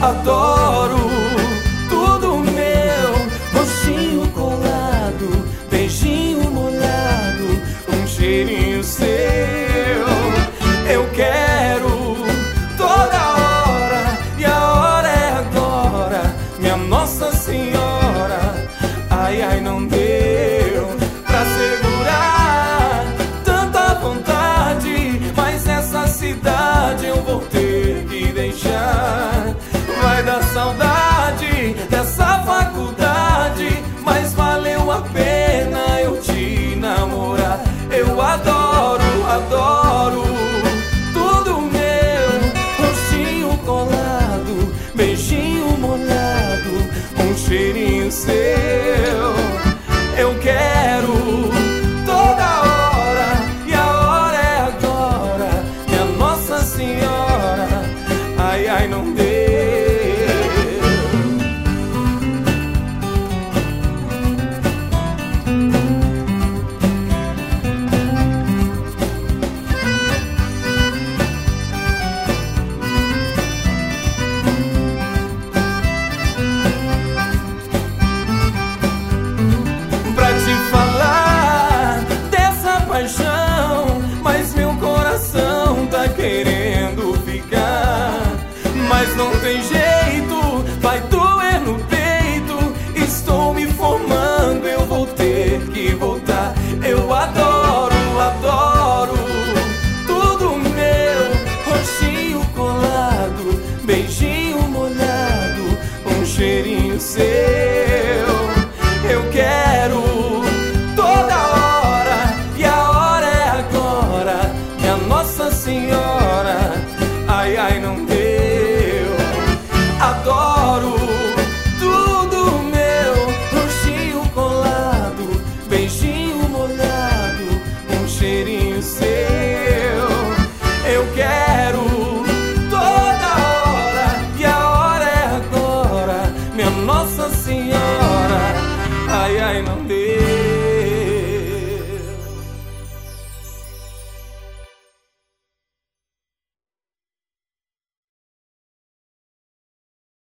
adoro tudo meu. Rostinho colado, beijinho molhado, um cheirinho seu. Eu quero toda hora, e a hora é agora, minha Nossa Senhora. Ai, ai, não deu pra segurar tanta vontade, mas essa cidade eu vou ter que deixar. Vai dar saudade dessa faculdade, mas valeu a pena eu te namorar. Eu adoro, adoro tudo meu. Rostinho colado, beijinho molhado, um cheirinho seu. Eu quero toda hora, e a hora é agora, minha Nossa Senhora. Ai, ai, não deu. Mas meu coração tá querendo ficar, mas não tem jeito, vai doer no peito. Estou me formando, eu vou ter que voltar. Eu adoro, adoro tudo meu. Rostinho colado, beijinho molhado, um cheirinho seu. Eu quero toda hora, e a hora é agora, minha Nossa Senhora. Ai, ai, não deu. Adoro tudo meu. Rostinho colado, beijinho molhado, um cheirinho seu. Eu quero toda hora, e a hora é agora, minha Nossa Senhora. Ai, ai, não deu.